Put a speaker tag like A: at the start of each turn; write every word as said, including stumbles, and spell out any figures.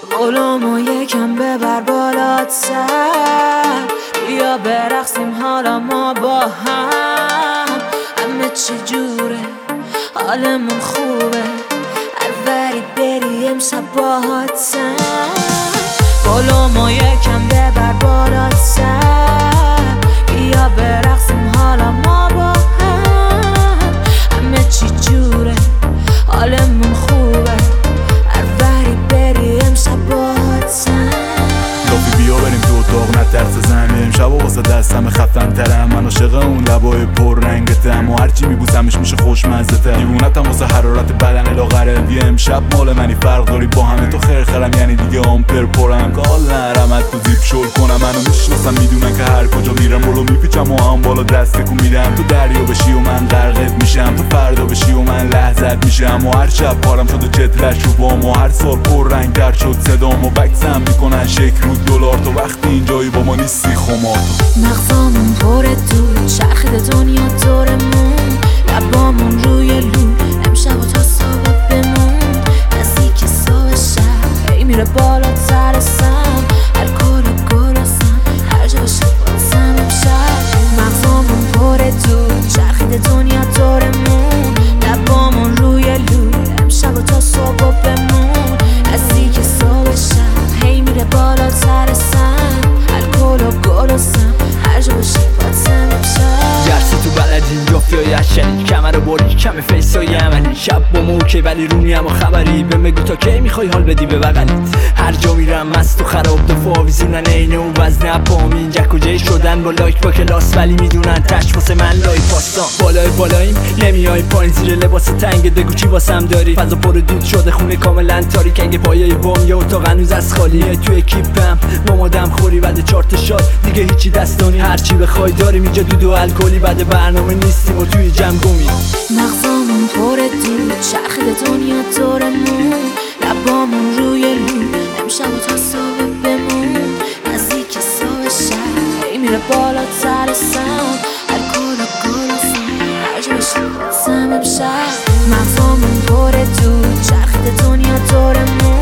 A: قولمو یکم ببر بالاتر، بیا برقصیم حالا ما با هم. همه چی جوره، حالمون خوبه، هر وری بری امشب باهاتم. قولمو یکم ببر بالاتر، بیا برقصیم حالا ما با هم. همه چی جوره، حالمون خوبه، هر وری بری امشب باهاتم.
B: لافی بیا بریم تو اتاق نترس زنه، امشب واسه دستم خفن ترم. من عاشق اون لبای پر رنگتم و هرچی میبوسمش میشه خوشمزه تر. دیوونتم واسه حرارت بدن لاغره، بیا امشب مال منی، فرق داری با همه. تو خرخرم یعنی دیگه آمپر پرم، کال نرم از تو زیپ شل کنم. منو میشناسم میدونن که هر کجا میرم رولو میپیچم و هم بالا دست تکون میدم. تو دریا بشی و من غرقت میشم، تو فردا بشی و من لحظت میشم. و هر شب پارم شد و چترش رو بام، و هر سال پر رنگ در شد صدام و بکسم میکنن شک رو دلار. تو وقتی اینجایی با ما نیستی خمار، تو
A: مغزامون پره دور، چرخیده دنیا دورمون، لبامون روی لو، امشب و تا صبح بمون. نزدیک صبح شب هی میره بالاتر سم، هر کل گلستم هر جا بشه بازم امشب. مغزامون پره دور، چرخیده دنیا دورمون، لبامون روی لو، امشب و تا صبح بمون. نزدیک صبح شب هی میره بالاتر سم، هر کل گلستم هر جا بشه بازم امشب.
C: گرسی تو بلدین جفتی های اشنی، کمر رو بردی کم فیس های عملی. شب با موکی ولی رونی هم و خبری، به مگو تا کی میخوای حال بدی به بغلیت. هر جا میرم مست و خراب دفاع آویزونن اینه و وزن اپامی. اینجا کجای شدن با لایک با کلاس، ولی میدونن تش واسه من لای پاستان. بالای بالاییم نمیای پایین، زیر لباس تنگ بگو چی واسم داری. فضا پر دود شده، خونه کاملا تاریک، اگه پایه بام یا اتاق هنوز از خالیه. تو اکیپم مامادم خوری بعد چارت شاد دیگه هیچی دستانی. هرچی بخوای داریم اینجا دود و الکلی، بعد برنامه نیستیم و توی جمع.
A: مغزامون پره دور، چرخیده دنیا دورمون، لبامون روی لو، امشب و تا صبح بمون. نزدیک صبح شب هی میره بالاتر سم، هر کل گلستم هر جا بشه بازم امشب. مغزامون پره دور، چرخیده دنیا دورمون،